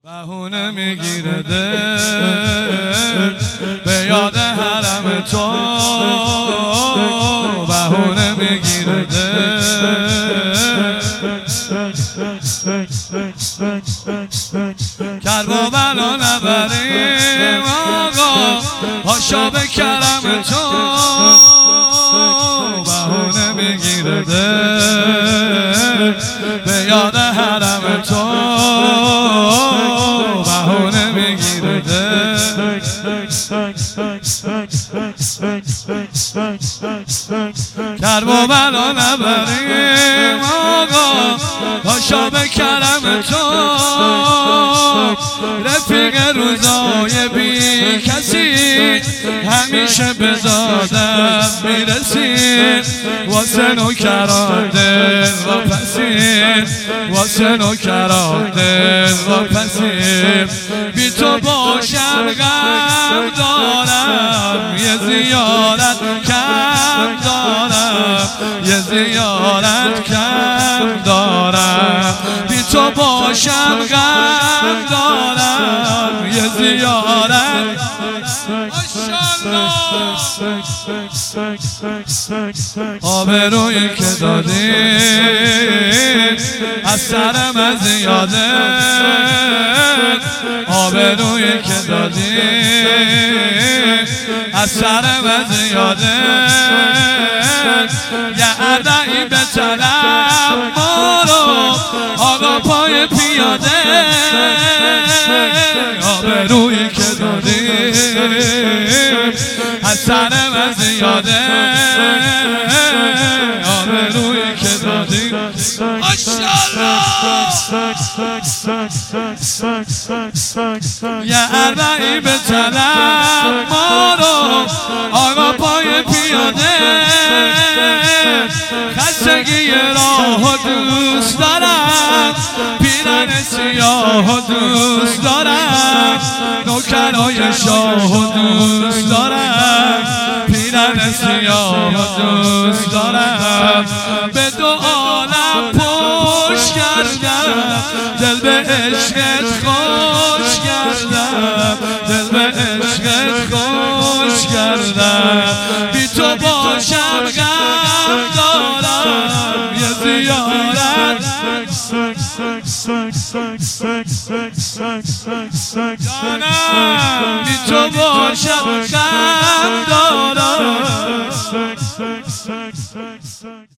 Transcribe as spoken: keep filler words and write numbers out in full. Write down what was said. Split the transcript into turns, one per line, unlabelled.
بهونه میگیره دل به یاد حرم تو، بهونه میگیره دل. کرب و بلا نبریم آقا، هاشا به کرم تو، بهونه میگیره دل به یاد حرم تو، بهونه میگیره دل. کرب و بلا نبریم آقا، هاشا به کرم تو، رفیق روزای بی کسی همیشه به زادم میرسید، واسه نوکران دل و پسید، واسه نوکران دل و پسید. بی تو باشم غم دارم، یه زیارت کم دارم، یه زیارت کم دارم. بی تو باشم غم دارم، یه زیارت. آبرویی که دادید از سرم از یاده، آبرویی که دادید از سرم از یاده. یه عدعی به طلب ما رو آقا پای پیاده، آبرویی که دادید از سرم از یاده، آبرویی که دادید. یه عربعی به طلب ما رو آقا پای پیاده، خستگی راه دوست دارم، پیرن سیاه دوست دارم، نوکرای شاه دوست دارم، پیرن سیاه دوست دارم. به دو عالم پشت کردم، دل به عشقت خوش کردم، دل به عشقت خوش کردم. بی تو باشم غم دارم، یه زیارت جانم. بی تو باشم غم دارم.